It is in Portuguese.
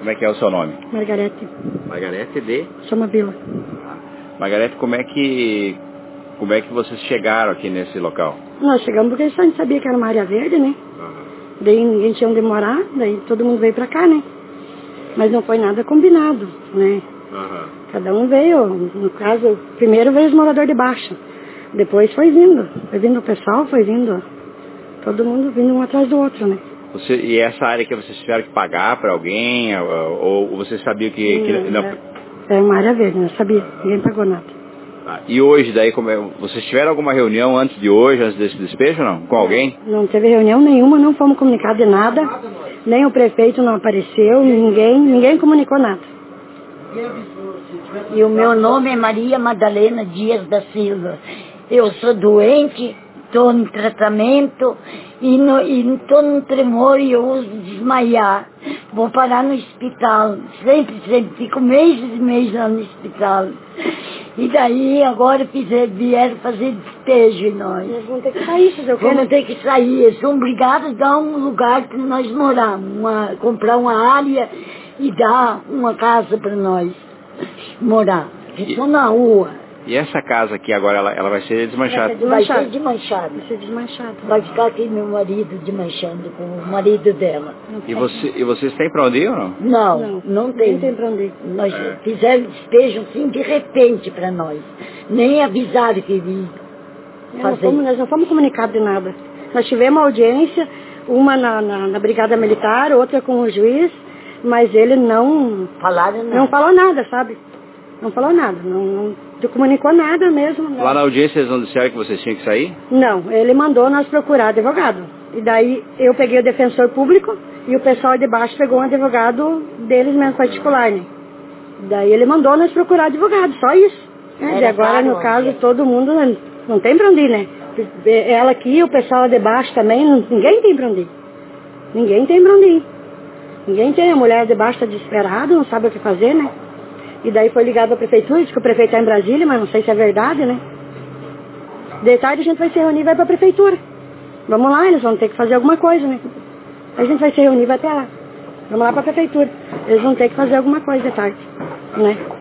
Como é que é o seu nome? Margarete. Margarete de? Somavila. Margarete, como é que vocês chegaram aqui nesse local? Nós chegamos porque a gente sabia que era uma área verde, né? Daí ninguém tinha onde morar, daí todo mundo veio pra cá, né? Mas não foi nada combinado, né? Cada um veio, no caso, primeiro veio os moradores de baixo. Depois foi vindo o pessoal, foi vindo, todo mundo vindo um atrás do outro, né? E essa área que vocês tiveram que pagar para alguém, ou vocês sabiam que... É uma área verde, não sabia, ninguém pagou nada. E hoje, daí, vocês tiveram alguma reunião antes desse despejo, não? Com alguém? Não teve reunião nenhuma, não fomos comunicados de nada, nem o prefeito não apareceu, ninguém comunicou nada. E o meu nome é Maria Madalena Dias da Silva. Eu sou doente, estou em tratamento e estou num tremor e eu uso desmaiar. Vou parar no hospital, sempre, fico meses e meses lá no hospital. E daí agora vieram fazer despejo em nós. Nós vamos ter que sair, fazer o quê? Vamos ter que sair, eles são obrigados a dar um lugar para nós morarmos, comprar uma área e dar uma casa para nós morar. Estou na rua. E essa casa aqui agora, ela vai ser desmanchada? Vai ser desmanchada. Vai ser desmanchada. Vai ficar aqui meu marido desmanchando com o marido dela. E vocês têm pra onde ir ou não? Não tem. Nem tem pra onde ir. Nós fizeram despejo assim de repente para nós. Nem avisaram que iria fazer. Nós não fomos comunicados de nada. Nós tivemos uma audiência, uma na Brigada Militar, outra com o juiz, mas ele não falou nada, sabe? Não falou nada, não comunicou nada mesmo. Não. Lá na audiência eles não disseram que vocês tinham que sair? Não, ele mandou nós procurar advogado. E daí eu peguei o defensor público e o pessoal de baixo pegou um advogado deles mesmo, particular, né? Daí ele mandou nós procurar advogado, só isso. E agora, no caso, todo mundo não tem pra onde ir, né? Ela aqui, o pessoal de baixo também, ninguém tem pra onde ir. Ninguém tem pra onde ir. Ninguém tem, a mulher de baixo está desesperada, não sabe o que fazer, né? E daí foi ligado para a prefeitura, diz que o prefeito está em Brasília, mas não sei se é verdade, né? De tarde a gente vai se reunir e vai para a prefeitura. Vamos lá, eles vão ter que fazer alguma coisa, né? A gente vai se reunir e vai até lá. Vamos lá para a prefeitura. Eles vão ter que fazer alguma coisa de tarde, né?